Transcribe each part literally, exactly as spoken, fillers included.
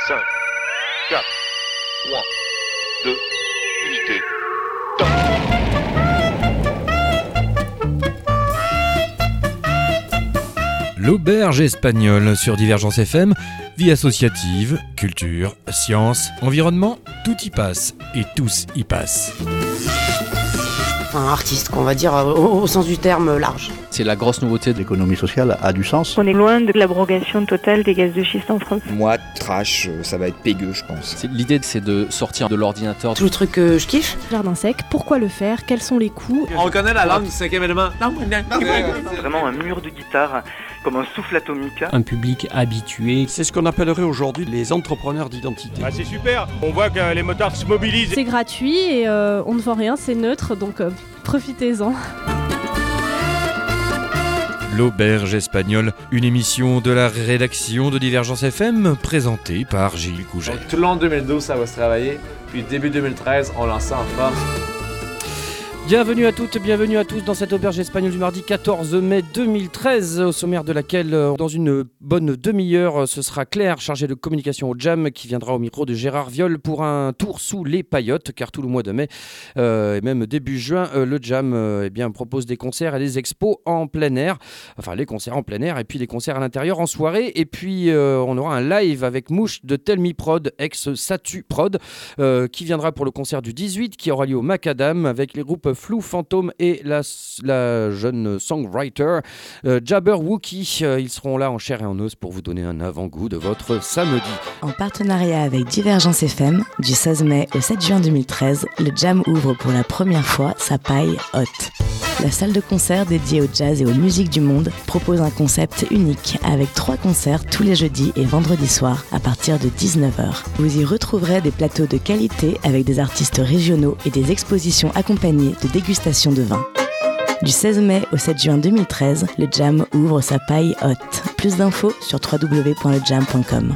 cinq, quatre, trois, deux, unité, top. L'auberge espagnole sur Divergence F M, vie associative, culture, science, environnement, tout y passe et tous y passent. Un artiste, qu'on va dire au, au sens du terme large. C'est la grosse nouveauté. L'économie sociale a du sens. On est loin de l'abrogation totale des gaz de schiste en France. Moi, trash, ça va être pégueux, je pense. C'est, l'idée, c'est de sortir de l'ordinateur. Tout le truc que je kiffe. Jardin sec, pourquoi le faire? Quels sont les coûts? On reconnaît la langue du cinquième élément. C'est vraiment un mur de guitare, comme un souffle atomique. Un public habitué. C'est ce qu'on appellerait aujourd'hui les entrepreneurs d'identité. Ah, c'est super, on voit que les motards se mobilisent. C'est gratuit et euh, on ne vend rien, c'est neutre, donc euh, profitez-en. L'auberge espagnole, une émission de la rédaction de Divergence F M, présentée par Gilles Couget. Donc, tout le long de deux mille douze, ça va se travailler, puis début deux mille treize, on lance ça en force. Bienvenue à toutes, bienvenue à tous dans cette auberge espagnole du mardi quatorze mai deux mille treize, au sommaire de laquelle, dans une bonne demi-heure, ce sera Claire, chargée de communication au Jam, qui viendra au micro de Gérard Viol pour un tour sous les paillotes, car tout le mois de mai, euh, et même début juin, euh, le Jam euh, eh bien, propose des concerts et des expos en plein air, enfin les concerts en plein air, et puis les concerts à l'intérieur en soirée, et puis euh, on aura un live avec Mouche de Tell Me Prod, ex-Satu Prod, euh, qui viendra pour le concert du dix-huit, qui aura lieu au Macadam, avec les groupes Flou Fantôme et la, la jeune songwriter euh, Jabberwocky. Euh, ils seront là en chair et en os pour vous donner un avant-goût de votre samedi. En partenariat avec Divergence F M, du seize mai au sept juin deux mille treize, le Jam ouvre pour la première fois sa paille haute. La salle de concert dédiée au jazz et aux musiques du monde propose un concept unique avec trois concerts tous les jeudis et vendredis soirs à partir de dix-neuf heures. Vous y retrouverez des plateaux de qualité avec des artistes régionaux et des expositions accompagnées de dégustation de vin. Du seize mai au sept juin deux mille treize, le Jam ouvre sa paille haute. Plus d'infos sur w w w point le jam point com.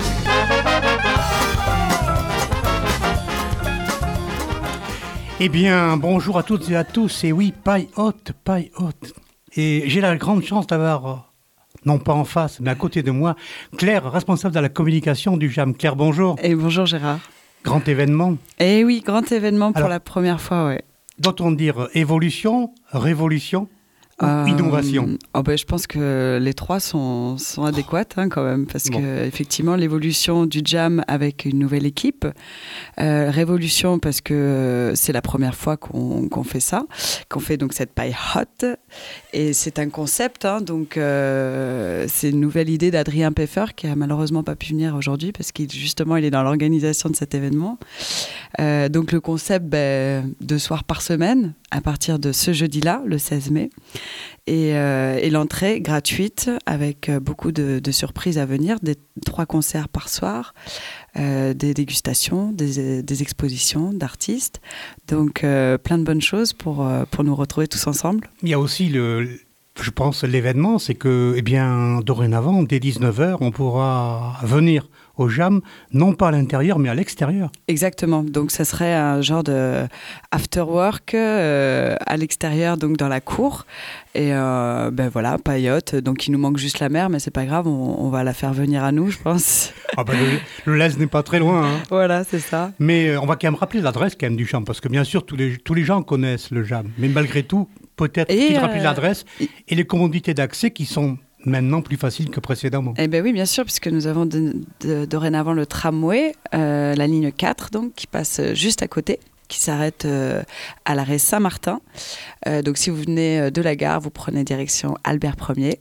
Eh bien, bonjour à toutes et à tous, et oui, paille haute, paille haute. Et j'ai la grande chance d'avoir, euh, non pas en face, mais à côté de moi, Claire, responsable de la communication du Jam. Claire, bonjour. Et bonjour Gérard. Grand événement. Eh oui, grand événement pour Alors, la première fois, ouais. Doit-on dire évolution, révolution ou euh, innovation? oh ben, je pense que les trois sont, sont adéquates hein, quand même, parce bon. que effectivement l'évolution du Jam avec une nouvelle équipe, euh, révolution parce que c'est la première fois qu'on, qu'on fait ça, qu'on fait donc cette paille hot, et c'est un concept, hein, donc euh, c'est une nouvelle idée d'Adrien Peffer qui a malheureusement pas pu venir aujourd'hui parce qu'il justement il est dans l'organisation de cet événement. Euh, donc le concept, ben, deux soirs par semaine à partir de ce jeudi-là, le seize mai. Et, euh, et l'entrée gratuite avec beaucoup de, de surprises à venir, des trois concerts par soir, euh, des dégustations, des, des expositions d'artistes. Donc euh, plein de bonnes choses pour, pour nous retrouver tous ensemble. Il y a aussi, le, je pense, l'événement, c'est que eh bien, dorénavant, dès dix-neuf heures, on pourra venir au Jam, non pas à l'intérieur, mais à l'extérieur. Exactement. Donc, ça serait un genre de after work euh, à l'extérieur, donc dans la cour. Et euh, ben voilà, paillote. Donc, il nous manque juste la mer, mais c'est pas grave, on, on va la faire venir à nous, je pense. Ah ben, le, le Lez n'est pas très loin. Hein. Voilà, c'est ça. Mais euh, on va quand même rappeler l'adresse quand même du Jam, parce que bien sûr, tous les, tous les gens connaissent le Jam. Mais malgré tout, peut-être qu'il euh, rappeler l'adresse et, et les commodités d'accès qui sont maintenant plus facile que précédemment. Eh bien oui, bien sûr, puisque nous avons de, de, dorénavant le tramway, euh, la ligne quatre, donc, qui passe juste à côté, qui s'arrête euh, à l'arrêt Saint-Martin. Euh, donc si vous venez de la gare, vous prenez direction Albert Ier.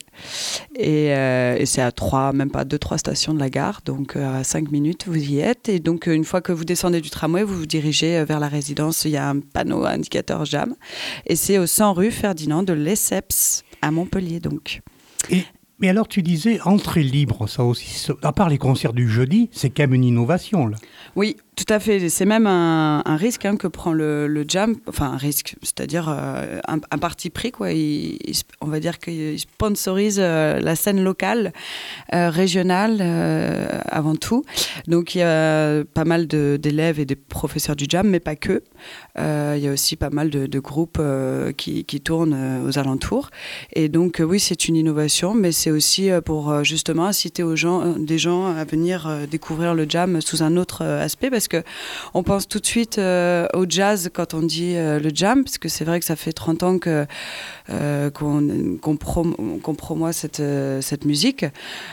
Et, euh, et c'est à trois, même pas deux, trois stations de la gare. Donc euh, à cinq minutes, vous y êtes. Et donc une fois que vous descendez du tramway, vous vous dirigez vers la résidence. Il y a un panneau indicateur Jam. Et c'est au cent rue Ferdinand de Lesseps, à Montpellier donc. Et, mais alors tu disais entrée libre, ça aussi, à part les concerts du jeudi, c'est quand même une innovation là. Oui, Tout à fait, c'est même un, un risque hein, que prend le, le jam, enfin un risque, c'est-à-dire euh, un, un parti pris, quoi. Il, il, on va dire qu'il sponsorise euh, la scène locale, euh, régionale euh, avant tout. Donc il y a pas mal de, d'élèves et des professeurs du jam, mais pas que. Euh, il y a aussi pas mal de, de groupes euh, qui, qui tournent euh, aux alentours. Et donc euh, oui, c'est une innovation, mais c'est aussi euh, pour euh, justement inciter aux gens, euh, des gens à venir euh, découvrir le jam sous un autre euh, aspect, parce que on pense tout de suite euh, au jazz quand on dit euh, le jam, parce que c'est vrai que ça fait trente ans que, euh, qu'on, qu'on, prom- qu'on promoit cette, euh, cette musique.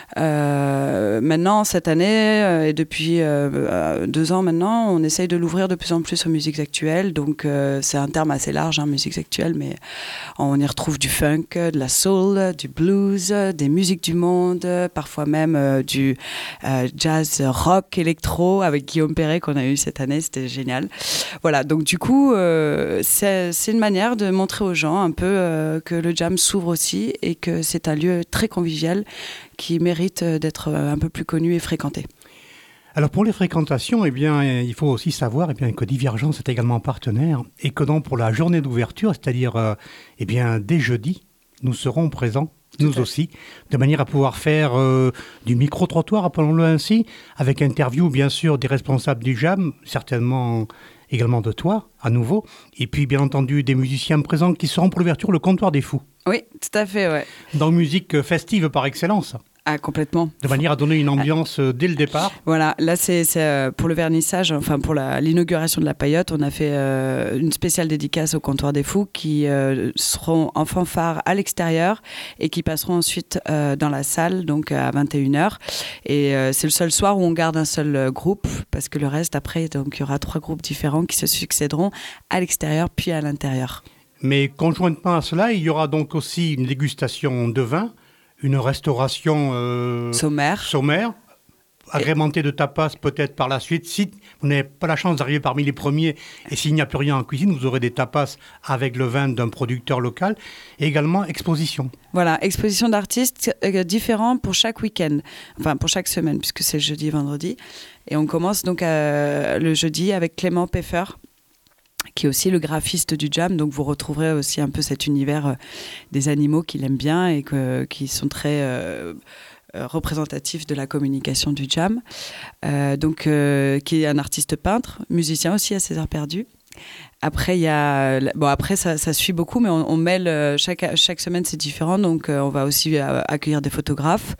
Euh, maintenant, cette année, euh, et depuis euh, deux ans maintenant, on essaye de l'ouvrir de plus en plus aux musiques actuelles. Donc euh, c'est un terme assez large, hein, musiques actuelles, mais on y retrouve du funk, de la soul, du blues, des musiques du monde, parfois même euh, du euh, jazz rock électro avec Guillaume Perret qu'on a eu cette année, c'était génial. Voilà, donc du coup, euh, c'est, c'est une manière de montrer aux gens un peu euh, que le jam s'ouvre aussi et que c'est un lieu très convivial qui mérite d'être un peu plus connu et fréquenté. Alors pour les fréquentations, eh bien, il faut aussi savoir eh bien, que Divergence est également partenaire et que donc pour la journée d'ouverture, c'est-à-dire euh, eh bien, dès jeudi, nous serons présents, nous aussi, de manière à pouvoir faire euh, du micro-trottoir, appelons-le ainsi, avec interview bien sûr des responsables du jam, certainement également de toi, à nouveau, et puis bien entendu des musiciens présents qui seront pour l'ouverture le Comptoir des Fous. Oui, tout à fait, ouais. Dans musique festive par excellence. Ah, complètement. De manière à donner une ambiance ah. dès le départ. Voilà, là c'est, c'est euh, pour le vernissage, enfin pour la, l'inauguration de la Paillote, on a fait euh, une spéciale dédicace au Comptoir des Fous qui euh, seront en fanfare à l'extérieur et qui passeront ensuite euh, dans la salle, donc à vingt et une heures. Et euh, c'est le seul soir où on garde un seul euh, groupe, parce que le reste après, donc il y aura trois groupes différents qui se succéderont à l'extérieur puis à l'intérieur. Mais conjointement à cela, il y aura donc aussi une dégustation de vin, une restauration euh, sommaire, sommaire agrémentée de tapas peut-être par la suite. Si vous n'avez pas la chance d'arriver parmi les premiers et s'il n'y a plus rien en cuisine, vous aurez des tapas avec le vin d'un producteur local et également exposition. Voilà, exposition d'artistes euh, différents pour chaque week-end, enfin pour chaque semaine puisque c'est jeudi et vendredi. Et on commence donc euh, le jeudi avec Clément Peffer, qui est aussi le graphiste du jam, donc vous retrouverez aussi un peu cet univers euh, des animaux qu'il aime bien et que, qui sont très euh, euh, représentatifs de la communication du jam. Euh, donc, euh, qui est un artiste peintre, musicien aussi à ses heures perdues. Après, il y a, bon, après ça, ça suit beaucoup, mais on, on mêle, chaque, chaque semaine c'est différent, donc euh, on va aussi accueillir des photographes,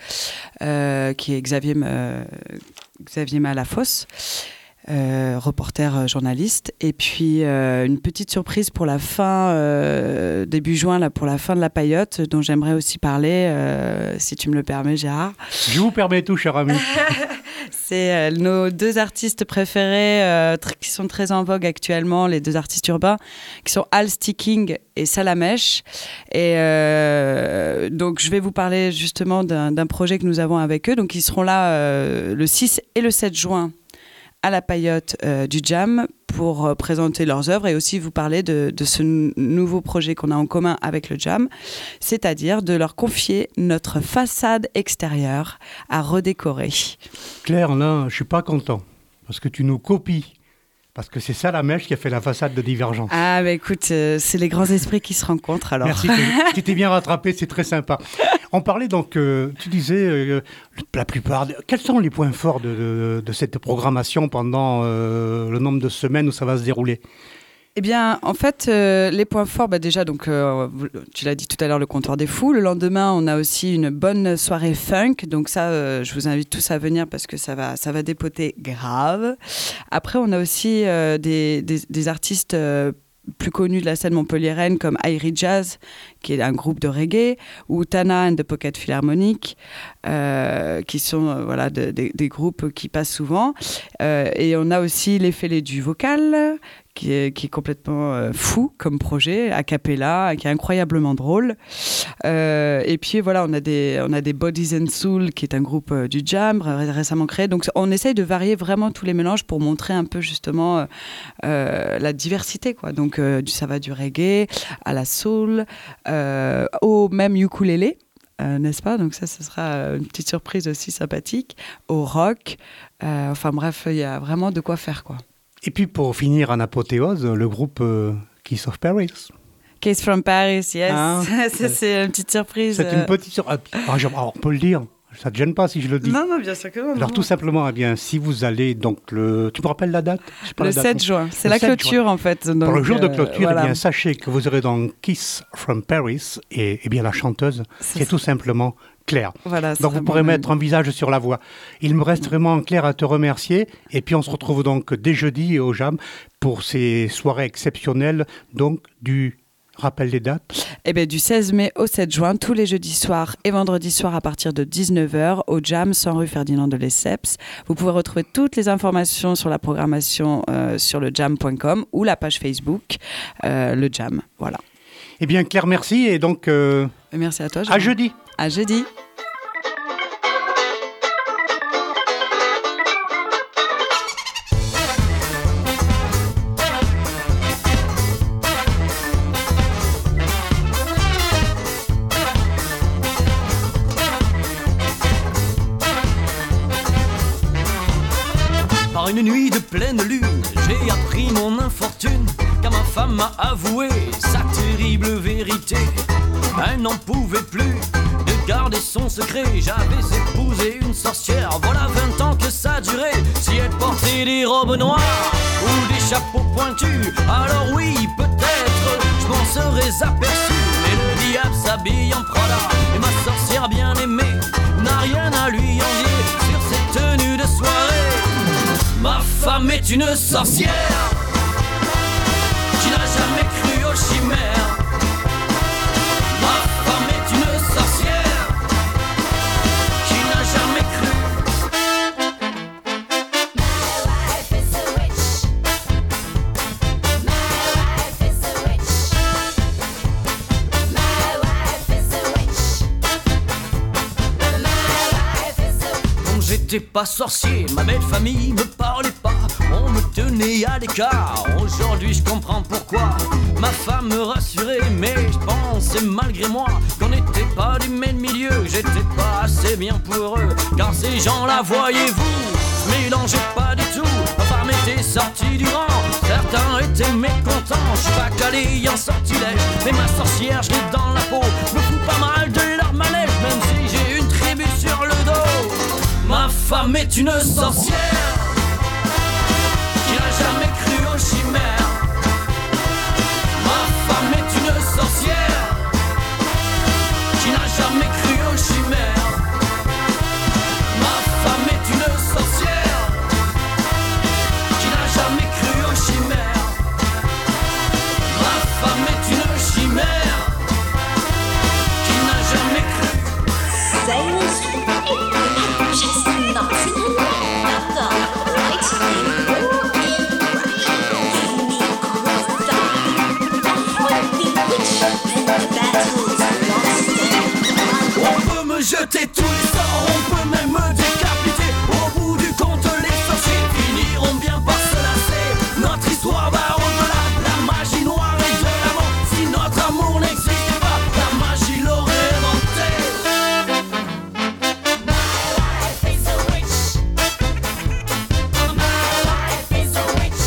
euh, qui est Xavier, euh, Xavier Malafosse. Euh, reporter euh, journaliste, et puis euh, une petite surprise pour la fin euh, début juin là, pour la fin de la Paillote, dont j'aimerais aussi parler euh, si tu me le permets, Gérard. Je vous permets tout, cher ami. C'est euh, nos deux artistes préférés euh, tr- qui sont très en vogue actuellement, les deux artistes urbains qui sont Al Sticking et Salamèche, et euh, donc je vais vous parler justement d'un, d'un projet que nous avons avec eux. Donc ils seront là euh, le six et le sept juin à la Paillote euh, du Jam pour euh, présenter leurs œuvres et aussi vous parler de, de ce n- nouveau projet qu'on a en commun avec le Jam, c'est-à-dire de leur confier notre façade extérieure à redécorer. Claire, là, je ne suis pas content parce que tu nous copies. Parce que c'est Salamèche qui a fait la façade de Divergence. Ah, bah écoute, euh, c'est les grands esprits qui se rencontrent alors. Merci, tu t'es bien rattrapé, c'est très sympa. On parlait donc, euh, tu disais, euh, la plupart. De, quels sont les points forts de, de, de cette programmation pendant euh, le nombre de semaines où ça va se dérouler ? Eh bien, en fait, euh, les points forts, bah déjà, donc, euh, tu l'as dit tout à l'heure, le Comptoir des Fous. Le lendemain, on a aussi une bonne soirée funk. Donc ça, euh, je vous invite tous à venir parce que ça va, ça va dépoter grave. Après, on a aussi euh, des, des, des artistes euh, plus connus de la scène montpelliéraine comme Airy Jazz, qui est un groupe de reggae, ou Tana and the Pocket Philharmonic, euh, qui sont euh, voilà, de, de, des groupes qui passent souvent. Euh, et on a aussi les Fêlés du vocal, qui est, qui est complètement euh, fou comme projet, a cappella, qui est incroyablement drôle. Euh, et puis voilà, on a des, on a des Bodies and Soul, qui est un groupe euh, du jam ré- récemment créé. Donc on essaye de varier vraiment tous les mélanges pour montrer un peu justement euh, la diversité, quoi. Donc euh, ça va du reggae à la soul, euh, au même ukulélé. euh, n'est-ce pas? Donc ça, ce sera une petite surprise aussi sympathique, au rock. Euh, enfin bref, il y a vraiment de quoi faire, quoi. Et puis pour finir en apothéose, le groupe euh, Kiss of Paris. Kiss from Paris, yes. Ah, ça, c'est une petite surprise. C'est une petite surprise. Alors, alors, on peut le dire. Ça ne te gêne pas si je le dis? Non, non, bien sûr que non. Alors non. tout simplement, eh bien, si vous allez, donc, le... tu me rappelles la date? Le la date, sept juin, c'est la clôture juin. en fait. Donc, pour le jour de euh, clôture, voilà. eh bien, sachez que vous aurez dans Kiss from Paris, et eh bien, la chanteuse, c'est qui est tout simplement Claire. Voilà, donc vous pourrez bon mettre un visage sur la voix. Il me reste vraiment, Claire, à te remercier, et puis on se retrouve donc dès jeudi au Jam pour ces soirées exceptionnelles, donc du... Rappelle les dates. Eh bien, du seize mai au sept juin, tous les jeudis soirs et vendredis soirs à partir de dix-neuf heures au Jam, cent rue Ferdinand de Lesseps. Vous pouvez retrouver toutes les informations sur la programmation euh, sur le jam point com ou la page Facebook euh, le Jam. Voilà. Eh bien, Claire, merci. Et donc, euh, merci à toi. À jeudi. À jeudi. Par une nuit de pleine lune, j'ai appris mon infortune, car ma femme m'a avoué sa terrible vérité. Elle n'en pouvait plus de garder son secret. J'avais épousé une sorcière, voilà vingt ans que ça durait. Si elle portait des robes noires ou des chapeaux pointus, alors oui, peut-être, je m'en serais aperçu. Mais le diable s'habille en Prada, et ma sorcière bien-aimée n'a rien à lui envier sur ses tenues de soirée. Ma femme est une sorcière qui n'a jamais cru aux chimères. Ma femme est une sorcière qui n'a jamais cru. My wife is a witch. My wife is a witch. My wife is a witch. My wife is a... Quand j'étais pas sorcier, ma belle famille me parlait pas, on me tenait à l'écart. Aujourd'hui je comprends pourquoi ma femme me rassurait, mais je pensais malgré moi qu'on n'était pas du même milieu, que j'étais pas assez bien pour eux, car ces gens-là, voyez-vous, mélangeaient pas du tout. Ma femme était sortie du rang, certains étaient mécontents. Je suis pas calé en sortilège, mais ma sorcière je l'ai dans la peau, je me fous pas mal de leur manège, même si j'ai une tribu sur le dos. Ma femme est une sorcière qui n'a jamais cru aux chimères. Ma femme est une sorcière qui n'a jamais cru aux chimères. Ma femme est une sorcière qui n'a jamais cru aux chimères. Ma femme est une chimère qui n'a jamais cru. On peut me jeter tous les sorts, on peut même me décapiter. Au bout du compte, les sorciers finiront bien par se lasser. Notre histoire va au-delà de la magie noire et de l'amour. Si notre amour n'existait pas, la magie l'aurait inventé. My wife is a witch. My wife is a witch.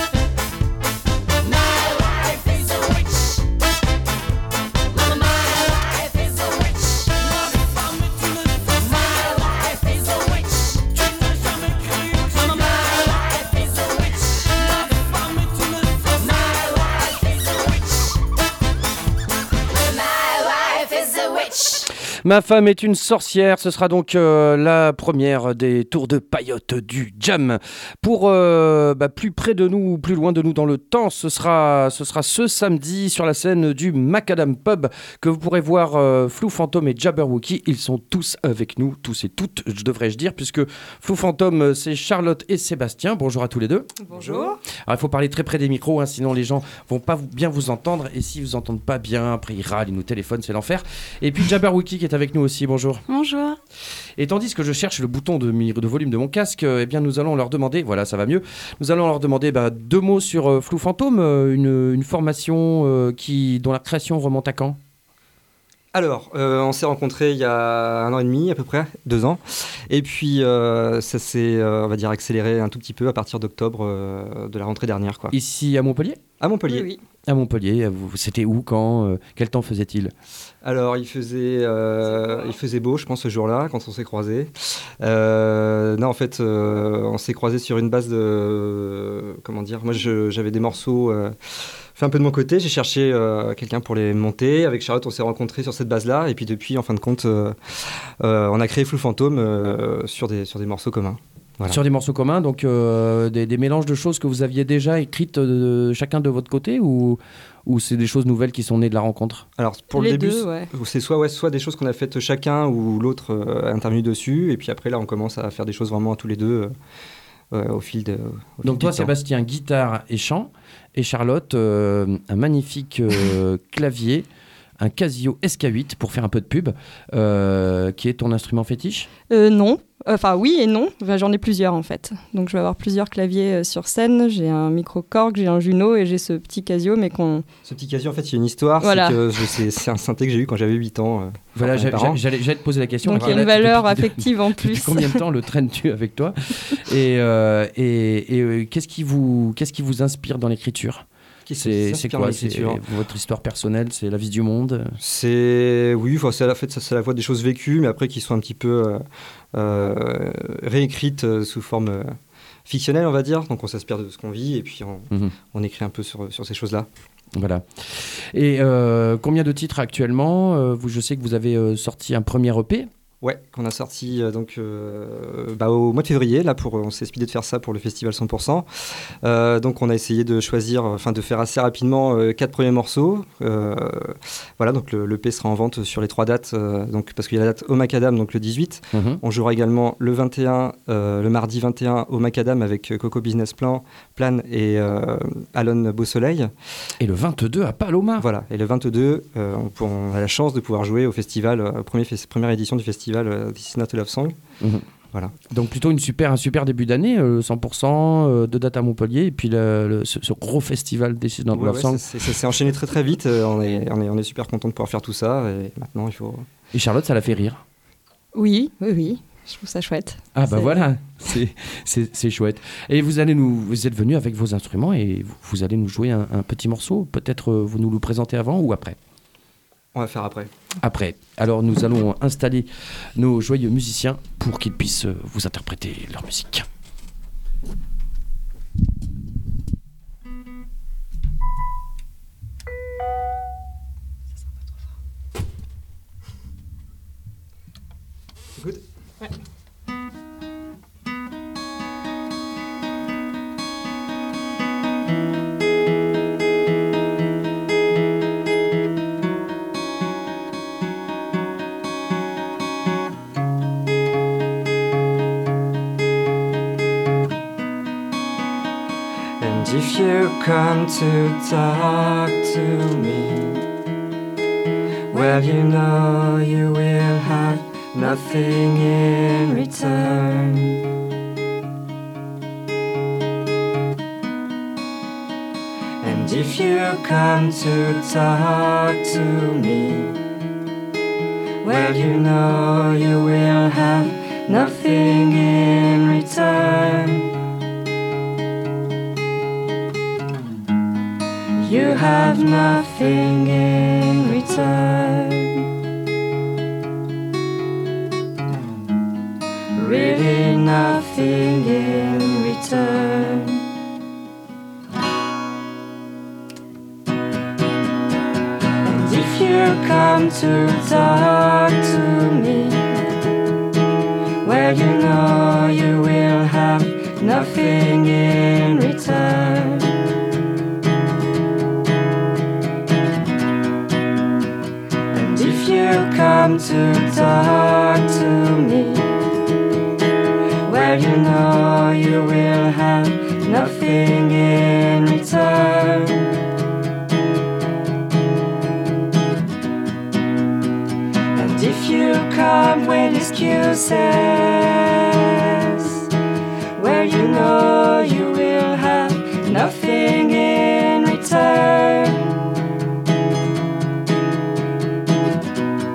My wife is a witch. My wife is a witch. Ma femme est une sorcière. My wife is a witch. Tu n'as jamais cru aux chimères. My wife is a witch. Ma femme est une sorcière. My wife is a witch. My wife is a witch. Ma femme est une sorcière, ce sera donc euh, la première des tours de paillotte du Jam. Pour euh, bah, plus près de nous, plus loin de nous dans le temps, ce sera, ce sera ce samedi sur la scène du Macadam Pub que vous pourrez voir euh, Flou Fantôme et Jabberwocky. Ils sont tous avec nous, tous et toutes, devrais-je dire, puisque Flou Fantôme, c'est Charlotte et Sébastien. Bonjour à tous les deux. Bonjour. Alors, il faut parler très près des micros, hein, sinon les gens vont pas vous- bien vous entendre. Et s'ils vous entendent pas bien, après ils râlent, ils nous téléphonent, c'est l'enfer. Et puis Jabberwocky qui est avec nous aussi. Bonjour. Bonjour. Et tandis que je cherche le bouton de, mi- de volume de mon casque, euh, eh bien nous allons leur demander, voilà ça va mieux, nous allons leur demander bah, deux mots sur euh, Flou Fantôme, euh, une, une formation euh, qui, dont la création remonte à quand? Alors, euh, on s'est rencontrés il y a un an et demi à peu près, deux ans. Et puis, euh, ça s'est, euh, on va dire, accéléré un tout petit peu à partir d'octobre euh, de la rentrée dernière, quoi. Ici à Montpellier ? À Montpellier. Oui, oui. À Montpellier, vous- c'était où, quand, euh, quel temps faisait-il ? Alors, il faisait, euh, il faisait beau, je pense, ce jour-là, quand on s'est croisés. Euh, non, en fait, euh, on s'est croisés sur une base de... Comment dire ? Moi, je- j'avais des morceaux... Euh, fait un peu de mon côté, j'ai cherché euh, quelqu'un pour les monter. Avec Charlotte, on s'est rencontrés sur cette base-là. Et puis depuis, en fin de compte, euh, euh, on a créé Flou Fantôme euh, sur, des, sur des morceaux communs. Voilà. Sur des morceaux communs, donc euh, des, des mélanges de choses que vous aviez déjà écrites euh, chacun de votre côté, ou, ou c'est des choses nouvelles qui sont nées de la rencontre ? Alors pour Les le début, deux, ouais. c'est soit, ouais, soit des choses qu'on a faites chacun ou l'autre euh, est intervenu dessus. Et puis après, là, on commence à faire des choses vraiment à tous les deux euh, euh, au fil de. Au fil Donc du toi, temps. Sébastien, guitare et chant, et Charlotte, euh, un magnifique euh, clavier, un Casio S K huit pour faire un peu de pub, euh, qui est ton instrument fétiche ? Euh, non. Enfin, oui et non. Enfin, j'en ai plusieurs, en fait. Donc, je vais avoir plusieurs claviers euh, sur scène. J'ai un micro-Korg, j'ai un Juno et j'ai ce petit Casio, mais qu'on... Ce petit Casio, en fait, il y a une histoire. Voilà. C'est, que je- c'est, c'est un synthé que j'ai eu quand j'avais huit ans. euh, Voilà, par mes j'a- parents. j'allais, j'allais te poser la question. Donc, il y a Voilà, une depuis- valeur depuis- affective en Depuis plus. combien de temps le traînes-tu avec toi ? Et, euh, et, et, euh, qu'est-ce qui vous, qu'est-ce qui vous inspire dans l'écriture ? Qu'est-ce qui C'est, c'est s'inspire quoi ? dans C'est l'écriture votre histoire personnelle ? C'est la vie du monde ? C'est oui, enfin, c'est à la fait, ça, c'est à la fois des choses vécues, mais après qui sont un petit peu euh, euh, réécrites euh, sous forme euh, fictionnelle, on va dire. Donc on s'inspire de ce qu'on vit et puis on, Mhm. on écrit un peu sur, sur ces choses-là. Voilà. Et euh, combien de titres actuellement ? Euh, vous, je sais que vous avez euh, sorti un premier E P. Ouais, qu'on a sorti euh, donc euh, bah, au mois de février. Là, pour, on s'est décidé de faire ça pour le festival cent pour cent. Euh, donc, on a essayé de choisir, enfin, de faire assez rapidement euh, quatre premiers morceaux. Euh, voilà, donc le, l'E P sera en vente sur les trois dates. Euh, donc, parce qu'il y a la date au Macadam, donc le dix-huit. Mhm. On jouera également le vingt et un, euh, le mardi vingt et un au Macadam avec Coco Business Plan, Plan et euh, Alon Beausoleil. Et le vingt-deux à Paloma. Voilà, et le vingt-deux, euh, on, pour- on a la chance de pouvoir jouer au festival, euh, premier fes- première édition du festival euh, This Is Not a Love Song. Mhm. Voilà. Donc plutôt une super, un super début d'année, euh, cent pour cent euh, de date à Montpellier, et puis le, le- ce, ce gros festival This Is Not a Ouais, Love ouais, Song. ça, c'est- ça s'est enchaîné très très vite. euh, on, est, on, est, on est super content de pouvoir faire tout ça. Et maintenant, il faut. Et Charlotte, ça l'a fait rire. Oui, oui, oui. Je trouve ça chouette. Ah bah C'est- voilà, c'est, c'est, c'est chouette. Et vous allez nous, vous êtes venu avec vos instruments et vous, vous allez nous jouer un, un petit morceau. Peut-être euh, vous nous le présentez avant ou après ? On va faire après. Après. Alors nous allons installer nos joyeux musiciens pour qu'ils puissent euh, vous interpréter leur musique. Good. Ouais. And if you come to talk to me, well, you know you will have nothing in return. And if you come to talk to me, well, you know you will have nothing in return. You have nothing in return. Really nothing in return. And if you come to talk to me, well, you know you will have nothing in return. And if you come to talk to me, well, you know you will have nothing in return. And if you come with excuses, well, you know you will have nothing in return.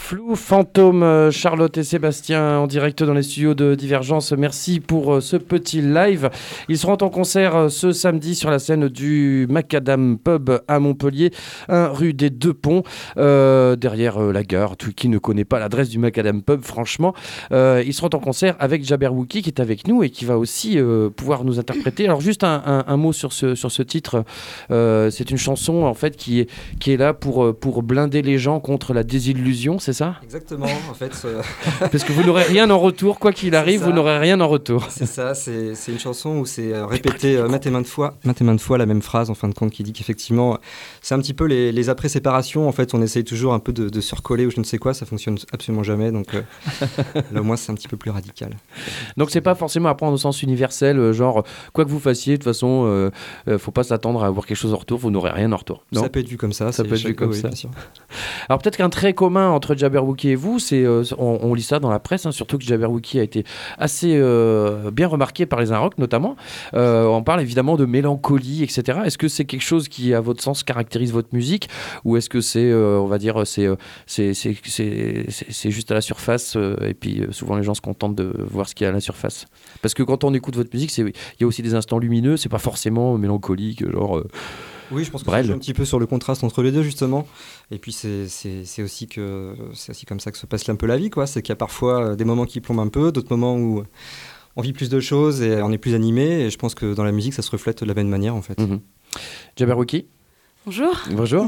Flou Fantôme, Charlotte et Sébastien en direct dans les studios de Divergence. Merci pour ce petit live. Ils seront en concert ce samedi sur la scène du Macadam Pub à Montpellier, un rue des Deux Ponts, euh, derrière euh, la gare. Tout qui ne connaît pas l'adresse du Macadam Pub, franchement. Euh, ils seront en concert avec Jabberwocky qui est avec nous et qui va aussi euh, pouvoir nous interpréter. Alors juste un, un, un mot sur ce, sur ce titre. Euh, c'est une chanson en fait qui est, qui est là pour, pour blinder les gens contre la désillusion, c'est ça ? Exactement, en fait. Euh... Parce que vous n'aurez rien en retour, quoi qu'il arrive, vous n'aurez rien en retour. C'est ça, c'est, c'est une chanson où c'est répété euh, maintes et maintes fois, maintes et maintes fois la même phrase, en fin de compte, qui dit qu'effectivement, c'est un petit peu les, les après-séparations. En fait, on essaye toujours un peu de, de se recoller ou je ne sais quoi, ça fonctionne absolument jamais. Donc euh, là, au moins, c'est un petit peu plus radical. Donc, c'est pas forcément à prendre au sens universel, genre, quoi que vous fassiez, de toute façon, euh, euh, faut pas s'attendre à avoir quelque chose en retour, vous n'aurez rien en retour. Non, ça peut être vu comme ça. Ça peut être vu comme oui, ça. Bien sûr. Alors, peut-être qu'un trait commun entre Jabberwocky et vous, c'est, euh, on, on lit ça dans la presse, hein, surtout que Jabberwocky a été assez euh, bien remarqué par les Inrocks notamment. Euh, on parle évidemment de mélancolie, et cetera. Est-ce que c'est quelque chose qui, à votre sens, caractérise votre musique, ou est-ce que c'est, euh, on va dire, c'est, c'est, c'est, c'est, c'est, c'est juste à la surface, euh, et puis euh, souvent les gens se contentent de voir ce qu'il y a à la surface. Parce que quand on écoute votre musique, c'est, il y a aussi des instants lumineux, c'est pas forcément mélancolique, genre... Euh, Oui, je pense que c'est un petit peu sur le contraste entre les deux, justement. Et puis, c'est, c'est, c'est, aussi que, c'est aussi comme ça que se passe un peu la vie, quoi. C'est qu'il y a parfois des moments qui plombent un peu, d'autres moments où on vit plus de choses et on est plus animé. Et je pense que dans la musique, ça se reflète de la même manière, en fait. Mm-hmm. Jabberwocky ? Bonjour. Bonjour.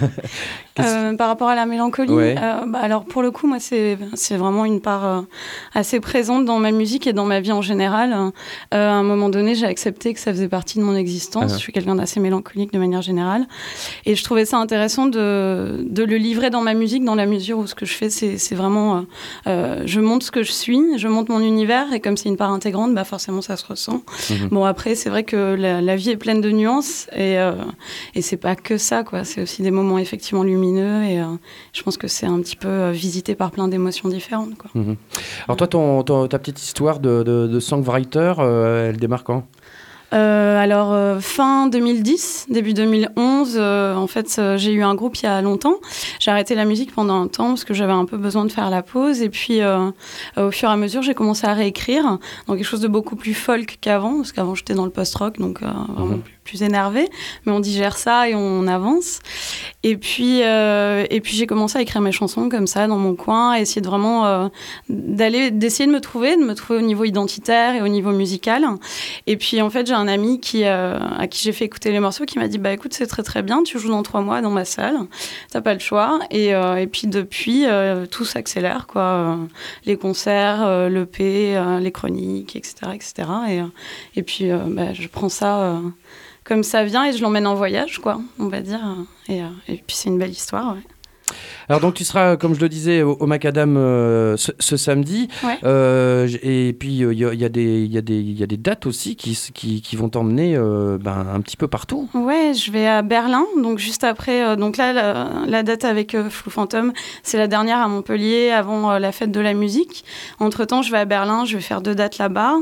euh, par rapport à la mélancolie, ouais. euh, bah alors pour le coup, moi, c'est, c'est vraiment une part euh, assez présente dans ma musique et dans ma vie en général. Euh, à un moment donné, j'ai accepté que ça faisait partie de mon existence. Uh-huh. Je suis quelqu'un d'assez mélancolique de manière générale. Et je trouvais ça intéressant de, de le livrer dans ma musique, dans la mesure où ce que je fais, c'est, c'est vraiment... Euh, euh, je montre ce que je suis, je montre mon univers, et comme c'est une part intégrante, bah forcément, ça se ressent. Uh-huh. Bon, après, c'est vrai que la, la vie est pleine de nuances, et, euh, et c'est pas que ça, quoi. C'est aussi des moments effectivement lumineux et euh, je pense que c'est un petit peu euh, visité par plein d'émotions différentes, quoi. Mmh. Alors toi, ton, ton, ta petite histoire de, de, de songwriter, euh, elle démarre quand ? Euh, alors euh, fin deux mille dix, début deux mille onze, euh, en fait euh, j'ai eu un groupe il y a longtemps. J'ai arrêté la musique pendant un temps parce que j'avais un peu besoin de faire la pause, et puis euh, euh, au fur et à mesure j'ai commencé à réécrire dans quelque chose de beaucoup plus folk qu'avant, parce qu'avant j'étais dans le post-rock, donc euh, vraiment mmh. plus, plus énervé, mais on digère ça et on avance. Et puis, euh, et puis j'ai commencé à écrire mes chansons comme ça dans mon coin, à essayer de vraiment euh, d'aller, d'essayer de me trouver, de me trouver au niveau identitaire et au niveau musical. Et puis en fait j'ai un ami qui, euh, à qui j'ai fait écouter les morceaux, qui m'a dit bah écoute, c'est très très bien, tu joues dans trois mois dans ma salle, t'as pas le choix. Et, euh, et puis depuis euh, tout s'accélère, quoi. Euh, les concerts, euh, l'E P, euh, les chroniques, et cetera, et cetera. Et, euh, et puis euh, bah, je prends ça euh, comme ça vient et je l'emmène en voyage, quoi, on va dire. Et, euh, et puis c'est une belle histoire, ouais. Alors donc tu seras, comme je le disais, au, au Macadam euh, ce, ce samedi. Ouais. Euh, et puis il euh, y, y, y, y, y a des dates aussi qui, qui, qui vont t'emmener euh, ben, un petit peu partout. Ouais, je vais à Berlin, donc juste après. Euh, donc là, la, la date avec euh, Flou Fantôme, c'est la dernière à Montpellier avant euh, la fête de la musique. Entre-temps, je vais à Berlin, je vais faire deux dates là-bas.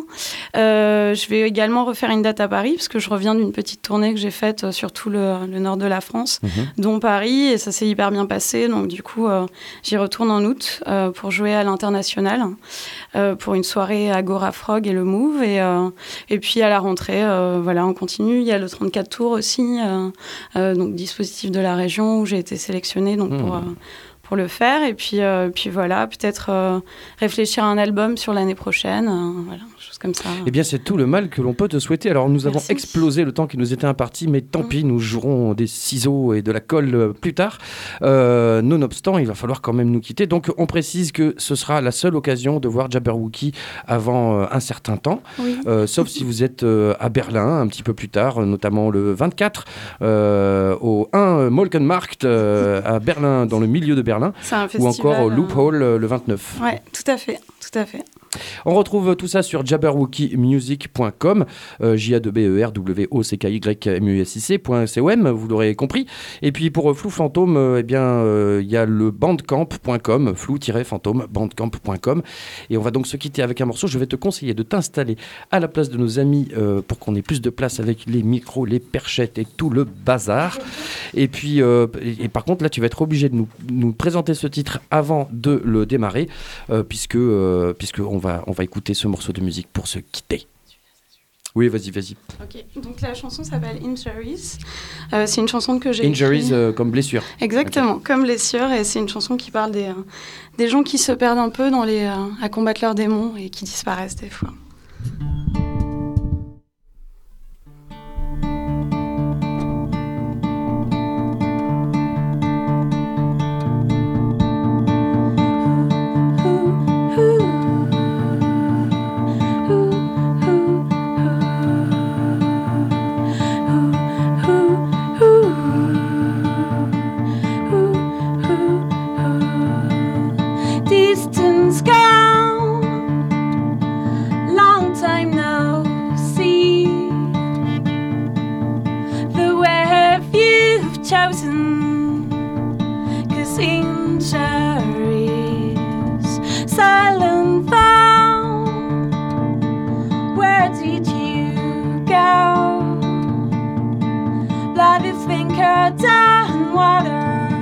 Euh, je vais également refaire une date à Paris, parce que je reviens d'une petite tournée que j'ai faite euh, sur tout le, le nord de la France, mmh. dont Paris, et ça s'est hyper bien passé. Donc du coup, euh, j'y retourne en août euh, pour jouer à l'international, euh, pour une soirée à Agora Frog et le Move. Et, euh, et puis à la rentrée, euh, voilà, on continue. Il y a le trente-quatre tours aussi, euh, euh, donc dispositif de la région où j'ai été sélectionnée donc, mmh. pour, euh, pour le faire. Et puis, euh, puis voilà, peut-être euh, réfléchir à un album sur l'année prochaine. Euh, voilà. Comme ça. Eh bien, c'est tout le mal que l'on peut te souhaiter. Alors, nous Merci. avons explosé le temps qui nous était imparti, mais tant mmh. pis, nous jouerons des ciseaux et de la colle plus tard. Euh, nonobstant, il va falloir quand même nous quitter. Donc, on précise que ce sera la seule occasion de voir Jabberwocky avant euh, un certain temps, oui. euh, sauf si vous êtes euh, à Berlin un petit peu plus tard, notamment le vingt-quatre, euh, au un Molkenmarkt euh, à Berlin, dans le milieu de Berlin, c'est un ou encore au Loophole euh, le vingt-neuf. Ouais, tout à fait, tout à fait. On retrouve tout ça sur jabberwocky music point com, euh, J A B E R W O C K Y M U S I C point com, vous l'aurez compris. Et puis pour euh, Flou Fantôme, euh, eh bien, il euh, y a le bandcamp point com, flou-fantôme, bandcamp point com. Et on va donc se quitter avec un morceau. Je vais te conseiller de t'installer à la place de nos amis euh, pour qu'on ait plus de place avec les micros, les perchettes et tout le bazar. Et puis, euh, et, et par contre, là, tu vas être obligé de nous, nous présenter ce titre avant de le démarrer, euh, puisque, euh, puisque on va, on va écouter ce morceau de musique pour se quitter. Oui, vas-y, vas-y. Ok, donc la chanson s'appelle Injuries. Euh, c'est une chanson que j'ai Injuries écrite... euh, comme blessure. Exactement, okay. Comme blessure. Et c'est une chanson qui parle des, euh, des gens qui se perdent un peu dans les, euh, à combattre leurs démons et qui disparaissent des fois. Distance gone, long time no see. The way you've chosen, 'cause injuries, silent found. Where did you go? Bloody thinker down water.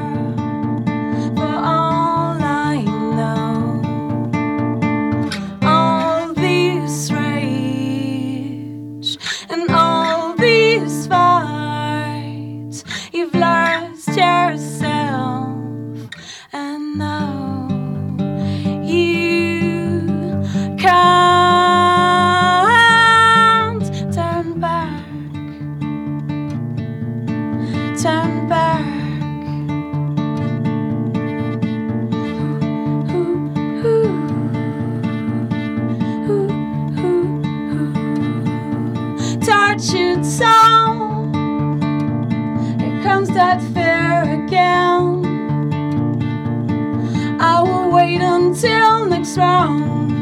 That fear again. I will wait until next round.